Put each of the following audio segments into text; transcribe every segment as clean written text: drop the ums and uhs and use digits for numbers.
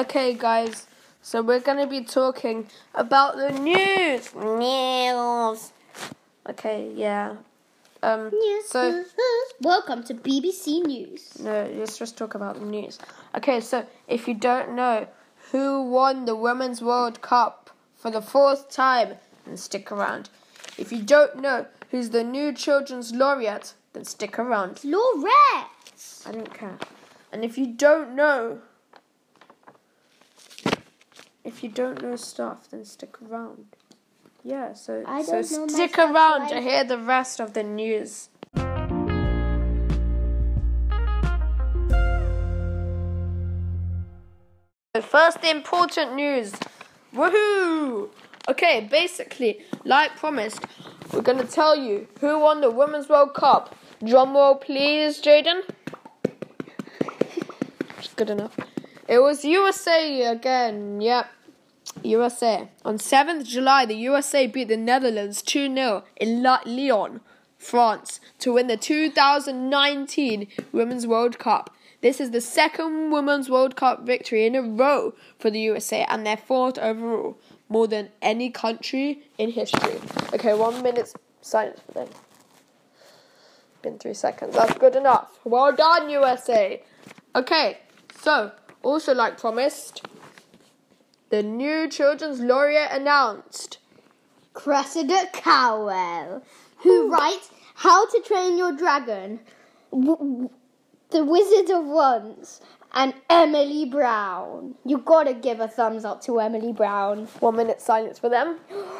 Okay, guys, so we're going to be talking about the news. Okay, yeah. News. Welcome to BBC News. No, let's just talk about the news. Okay, so if you don't know who won the Women's World Cup for the 4th time, then stick around. If you don't know who's the new Children's Laureate, then stick around. Laureate! I don't care. And if you don't know stuff, then stick around. Yeah, so stick around to hear the rest of the news. So first, the important news. Woohoo! Okay, basically, like promised, we're going to tell you who won the Women's World Cup. Drum roll, please, Jaden. Good enough. It was USA again. Yep. USA. On 7th July, the USA beat the Netherlands 2-0 in Lyon, France, to win the 2019 Women's World Cup. This is the second Women's World Cup victory in a row for the USA and their 4th overall, more than any country in history. Okay, 1 minute silence for them. Been 3 seconds. That's good enough. Well done, USA. Okay, so, also like promised, the new Children's Laureate announced. Cressida Cowell, who writes How to Train Your Dragon, The Wizard of Once, and Emily Brown. You gotta give a thumbs up to Emily Brown. 1 minute silence for them.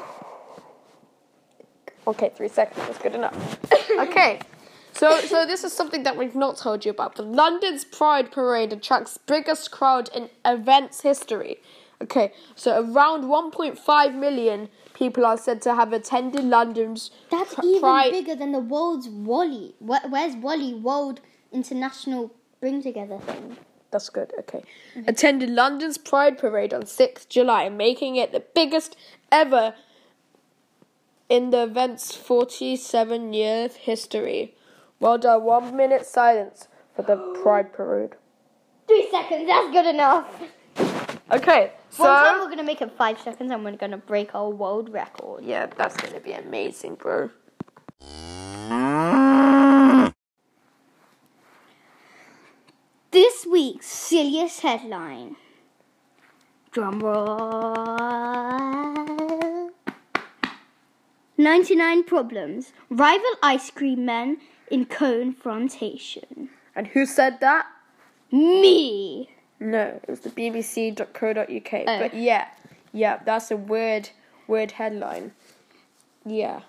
Okay, 3 seconds. That's good enough. Okay. So this is something that we've not told you about. The London's Pride Parade attracts biggest crowd in events history. Okay, so around 1.5 million people are said to have attended London's That's even bigger than the world's Wally. Where's Wally? World International Bring Together thing. That's good, okay. Mm-hmm. Attended London's Pride Parade on 6th July, making it the biggest ever in the event's 47-year history. Well done. 1 minute silence for the Pride Parade. 3 seconds, that's good enough. Okay, so... One time we're going to make it 5 seconds and we're going to break our world record. Yeah, that's going to be amazing, bro. This week's silliest headline. Drumroll. 99 problems. Rival ice cream men in confrontation. And who said that? Me. No, it was the bbc.co.uk. Oh. But yeah, that's a weird headline. Yeah.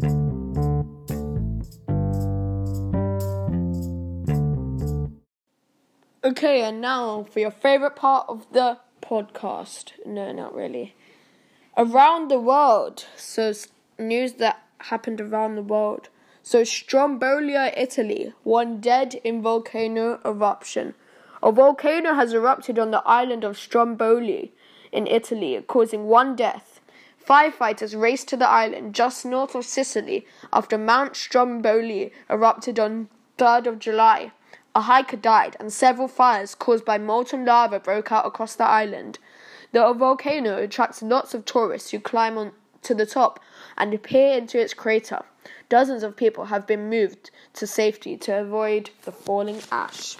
Okay, and now for your favourite part of the podcast. No, not really. Around the world. So, news that happened around the world. So, Stromboli, Italy. 1 dead in volcano eruption. A volcano has erupted on the island of Stromboli in Italy, causing 1 death. Firefighters raced to the island just north of Sicily after Mount Stromboli erupted on 3rd of July. A hiker died and several fires caused by molten lava broke out across the island. The volcano attracts lots of tourists who climb on to the top and peer into its crater. Dozens of people have been moved to safety to avoid the falling ash.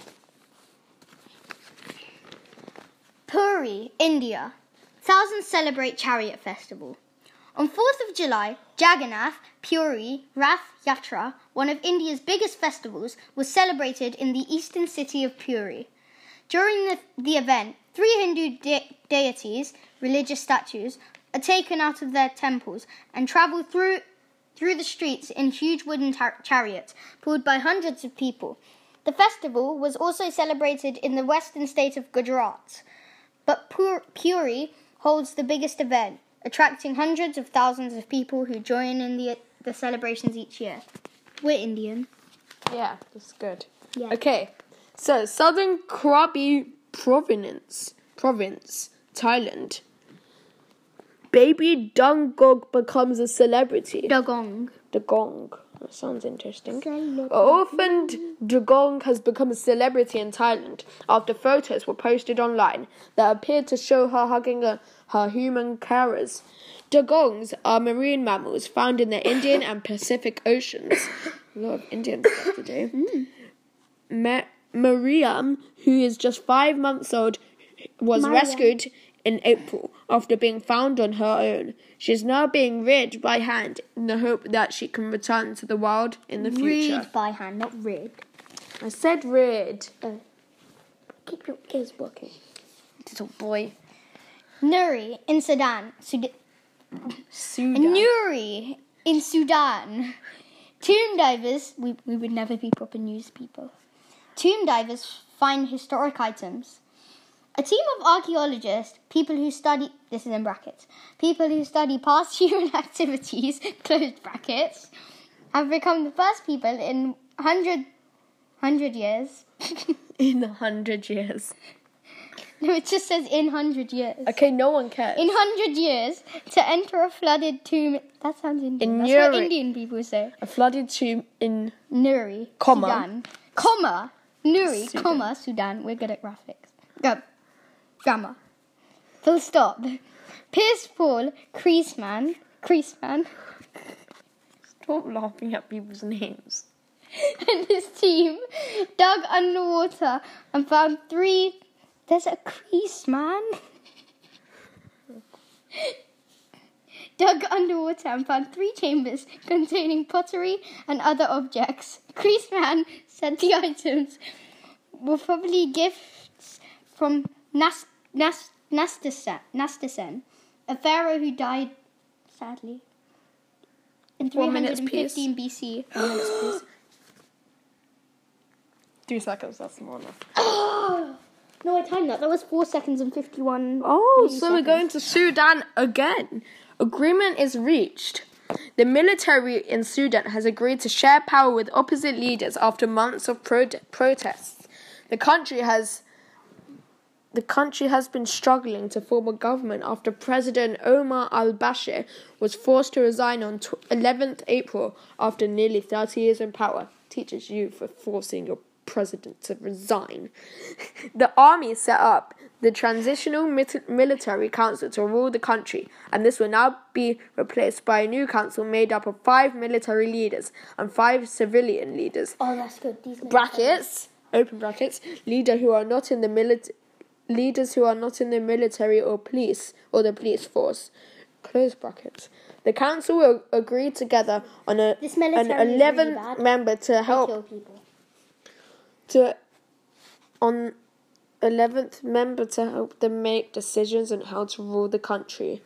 Puri, India. Thousands celebrate Chariot Festival. On 4th of July, Jagannath Puri Rath Yatra, one of India's biggest festivals, was celebrated in the eastern city of Puri. During the event, 3 Hindu deities, religious statues, are taken out of their temples and travel through the streets in huge wooden chariots pulled by hundreds of people. The festival was also celebrated in the western state of Gujarat. But Puri holds the biggest event, attracting hundreds of thousands of people who join in the celebrations each year. We're Indian. Yeah, that's good. Yeah. Okay, so Southern Krabi Province, Thailand. Baby Dungog becomes a celebrity. Dugong. That sounds interesting. An orphaned dugong has become a celebrity in Thailand after photos were posted online that appeared to show her hugging her human carers. Dugongs are marine mammals found in the Indian and Pacific Oceans. A lot of Indian stuff today. Mariam, who is just 5 months old, was rescued in April after being found on her own. She is now being reared by hand in the hope that she can return to the wild in the future. Reared by hand, not reared. I said reared. Keep your ears working. Little boy. Nuri in Sudan. Nuri in Sudan. Tomb divers, we would never be proper news people. Tomb divers find historic items. A team of archaeologists, people who study past human activities, closed brackets, have become the first people in 100 years. In 100 years. No, it just says in 100 years. Okay, no one cares. In 100 years, to enter a flooded tomb. That sounds Indian. That's what Indian people say. A flooded tomb in Nuri, Sudan. Comma. Nuri, Sudan. Comma, Sudan. We're good at graphics. Grammar. Full stop. Pierce Paul, Creaseman. Stop laughing at people's names. And his team dug underwater and found 3... There's a Creaseman. Dug underwater and found 3 chambers containing pottery and other objects. Creaseman said the items were probably gifts from Nastasen, a pharaoh who died, sadly, in 315 BC. 1 minute, please. 3 seconds, that's more enough. No, I timed that. That was 4 seconds and 51 so we're going to Sudan again. Agreement is reached. The military in Sudan has agreed to share power with opposite leaders after months of protests. The country has been struggling to form a government after President Omar al-Bashir was forced to resign on 11th April after nearly 30 years in power. Teaches you for forcing your president to resign. The army set up the Transitional Military Council to rule the country, and this will now be replaced by a new council made up of 5 military leaders and 5 civilian leaders. Oh, that's good. These brackets, open brackets, leaders who are not in the military or police or the police force. Close brackets. The council will agree together on an 11th member to help. Kill people. On 11th member to help them make decisions on how to rule the country.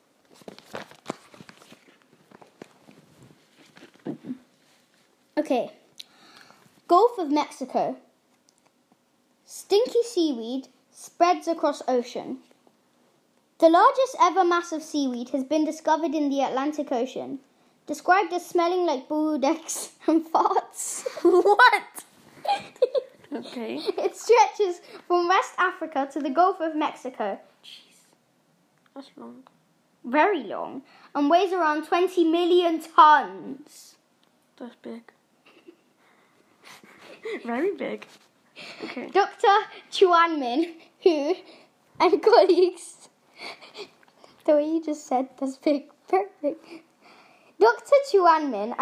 Okay. Gulf of Mexico. Stinky seaweed spreads across ocean. The largest ever mass of seaweed has been discovered in the Atlantic Ocean, described as smelling like boodex and farts. What? Okay. It stretches from West Africa to the Gulf of Mexico. Jeez. That's long. Very long. And weighs around 20 million tons. That's big. Very big. Okay. Dr. Chuan Min, who and colleagues... The way you just said that's big. Perfect. Dr. Chuan Min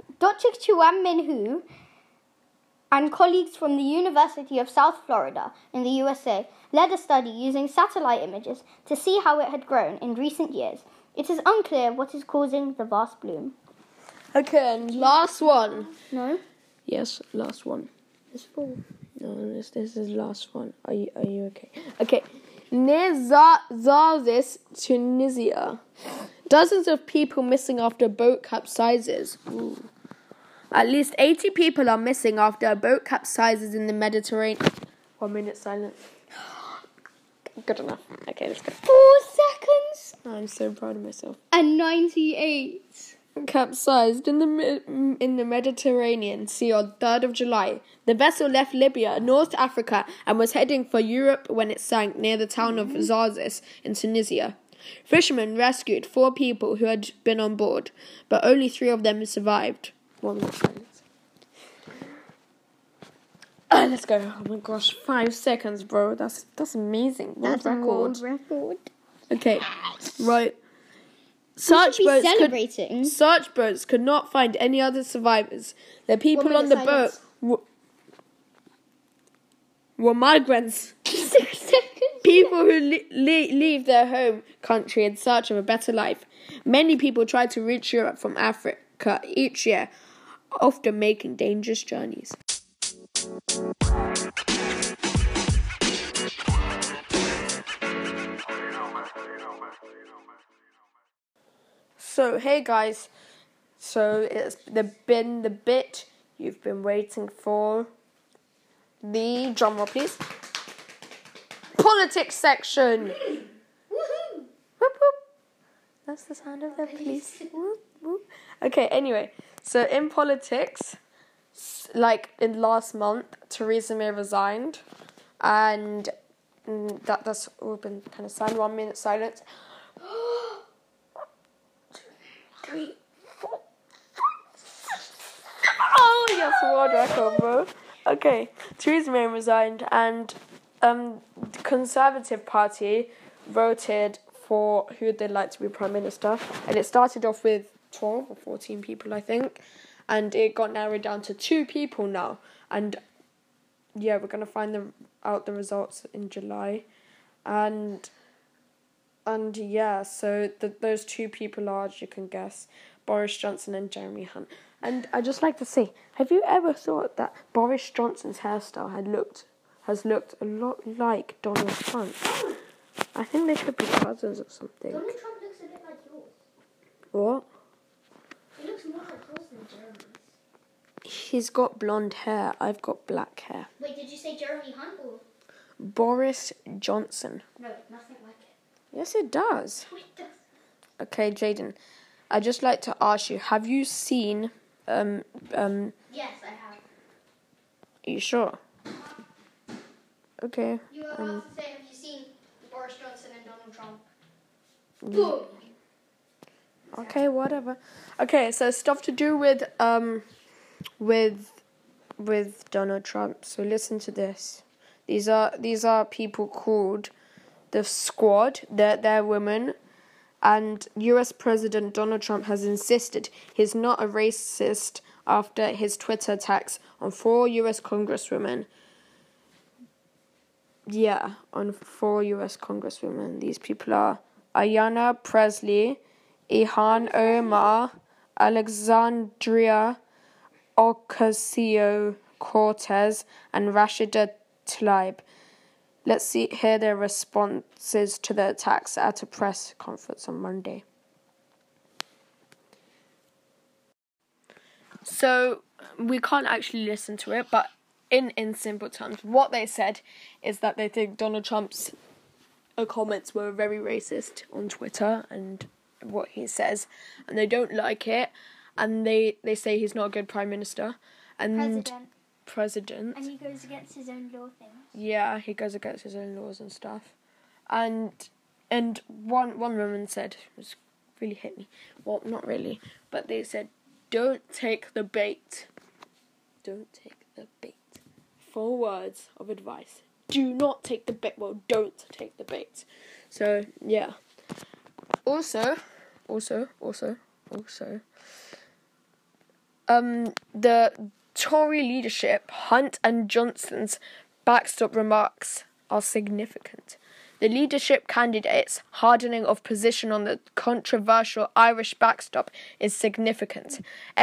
Hu and colleagues from the University of South Florida in the USA led a study using satellite images to see how it had grown in recent years. It is unclear what is causing the vast bloom. Okay, and last one. No? Yes, last one. It's full. No, this is last one. Are you okay? Okay. Near Zarzis, Tunisia. Dozens of people missing after a boat capsizes. Ooh. At least 80 people are missing after a boat capsizes in the Mediterranean. 1 minute silence. Good enough. Okay, let's go. 4 seconds. I'm so proud of myself. And 98. Capsized in the Mediterranean Sea on 3rd of July. The vessel left Libya, North Africa, and was heading for Europe when it sank near the town of Zarzis in Tunisia. Fishermen rescued 4 people who had been on board, but only 3 of them survived. 1 minute silence. Let's go. Oh my gosh, 5 seconds, bro. That's amazing. That's a world record. Okay, right. Search boats could not find any other survivors. The people on the boat were migrants. 6 seconds. People who leave their home country in search of a better life. Many people try to reach Europe from Africa each year, often making dangerous journeys. So, hey guys. So, it's been the bit you've been waiting for. The drum roll, please. Politics section. Woohoo! Whoop, whoop. That's the sound of the police. Whoop, whoop. Okay, anyway. So, in politics, like in last month, Theresa May resigned. And that's all been kind of silent. 1 minute silence. 3, 4. Oh, yes, world record, bro. Okay, Theresa May resigned, and the Conservative Party voted for who they'd like to be Prime Minister, and it started off with 12 or 14 people, I think, and it got narrowed down to 2 people now, and yeah, we're going to find out the results in July, and yeah, so those 2 people are, as you can guess, Boris Johnson and Jeremy Hunt. And I'd just like to say, have you ever thought that Boris Johnson's hairstyle has looked a lot like Donald Trump? I think they could be cousins or something. Donald Trump looks a bit like yours. What? He looks more like yours than Jeremy's. He's got blonde hair. I've got black hair. Wait, did you say Jeremy Hunt or? Boris Johnson. No, nothing like it. Yes, it does. Oh, it does. Okay, Jaden, I'd just like to ask you, have you seen... Yes, I have. Are you sure? Okay. You were about to say, have you seen Boris Johnson and Donald Trump? Okay, whatever. Okay, so stuff to do with Donald Trump. So listen to this. These are people called the Squad. They're women. And US President Donald Trump has insisted he's not a racist after his Twitter attacks on 4 US congresswomen. Yeah, on 4 US congresswomen. These people are Ayanna Pressley, Ilhan Omar, Alexandria Ocasio-Cortez, and Rashida Tlaib. Let's hear their responses to the attacks at a press conference on Monday. So, we can't actually listen to it, but in simple terms, what they said is that they think Donald Trump's comments were very racist on Twitter and what he says, and they don't like it, and they say he's not a good Prime Minister. And President. And he goes against his own law things. Yeah, he goes against his own laws and stuff. And one woman said, it really hit me. Well, not really, but they said, don't take the bait. Don't take the bait. 4 words of advice. Do not take the bait. Well, don't take the bait. So, yeah. Also, the Tory leadership, Hunt and Johnson's backstop remarks are significant. The leadership candidate's hardening of position on the controversial Irish backstop is significant.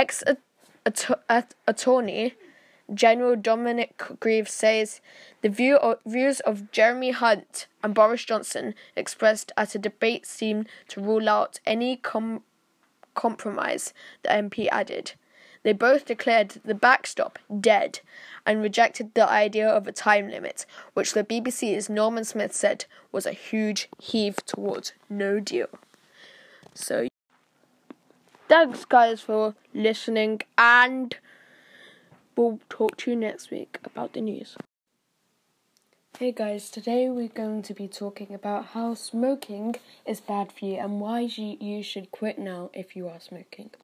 Ex-Attorney General Dominic Grieve says the views of Jeremy Hunt and Boris Johnson expressed at a debate seem to rule out any compromise, the MP added. They both declared the backstop dead and rejected the idea of a time limit, which the BBC's Norman Smith said was a huge heave towards no deal. So, thanks guys for listening, and we'll talk to you next week about the news. Hey guys, today we're going to be talking about how smoking is bad for you and why you should quit now if you are smoking.